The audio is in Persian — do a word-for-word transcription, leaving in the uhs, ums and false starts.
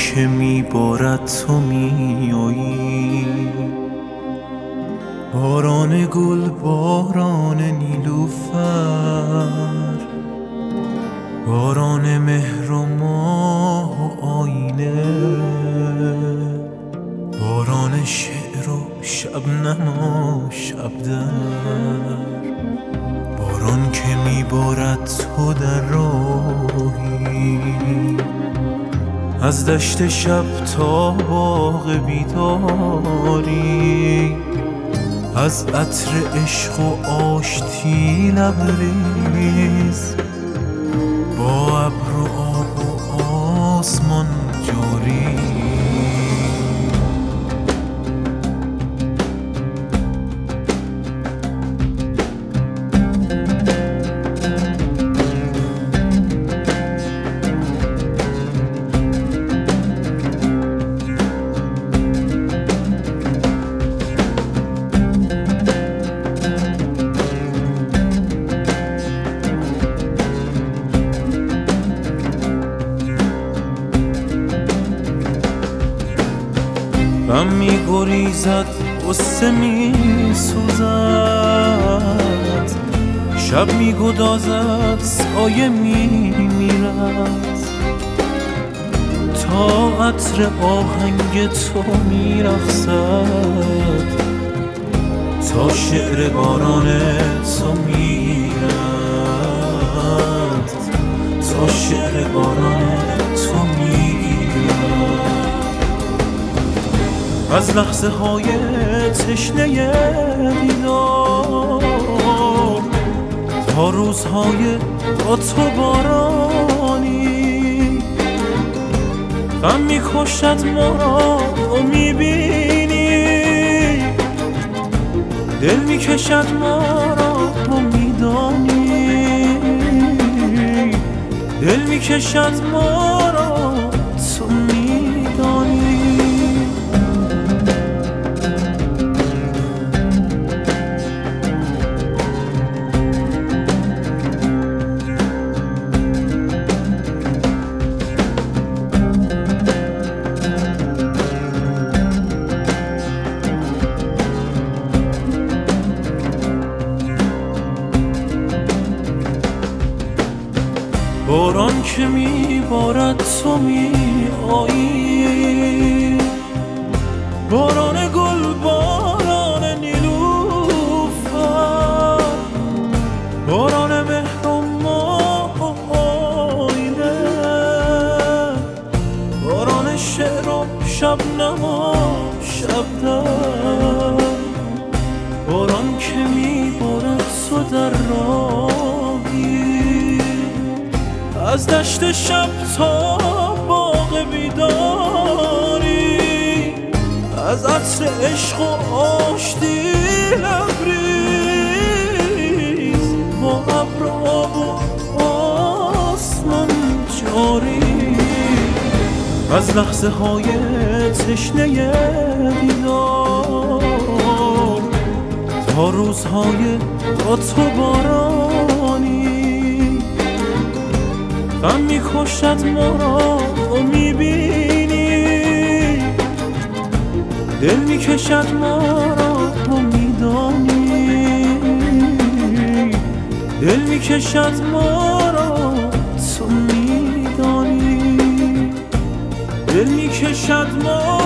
که میبارد تو میایی، باران گل، باران نیلوفر، باران مهر و ماه و آینه، باران شعر و شبنم و شبدر، باران که میبارد تو در راهی، از دشت شب تا باغ بیداری، از عطر عشق و آشتی لبریز، با ابر و آب و آسمان جاری. غم می گریزد، غصه می سوزد، شب می گدازد، سایه می میرد، تا عطر آهنگ تو می رقصد، تا شعر باران تو می رد، تا شعر باران تو می از لحظه های تشنه دیدار، تا روزهای با تو بارانی، غم می‌کشد ما را و می‌بینی، دل می‌کشد ما را و می‌دانی، دل می‌کشد ما را تو می‌دانی. باران که میبارد تو میایی، باران گل، باران نیلوفر، باران مهر و ماه و آینه، باران شعر و شبنم و شبدر، باران که میبارد تو در راهی، از دشت شب تا باغ بیداری، از عطر عشق و آشتی لبریز، با ابر و آب و آسمان جاری، از لحظه های تشنه دیدار، تا روزهای با تو بارانی، غم می‌کشد ما را و می‌بینی، دل می‌کشد ما را و می‌دانی، دل می‌کشد ما را تو می‌دانی، دل می‌کشد ما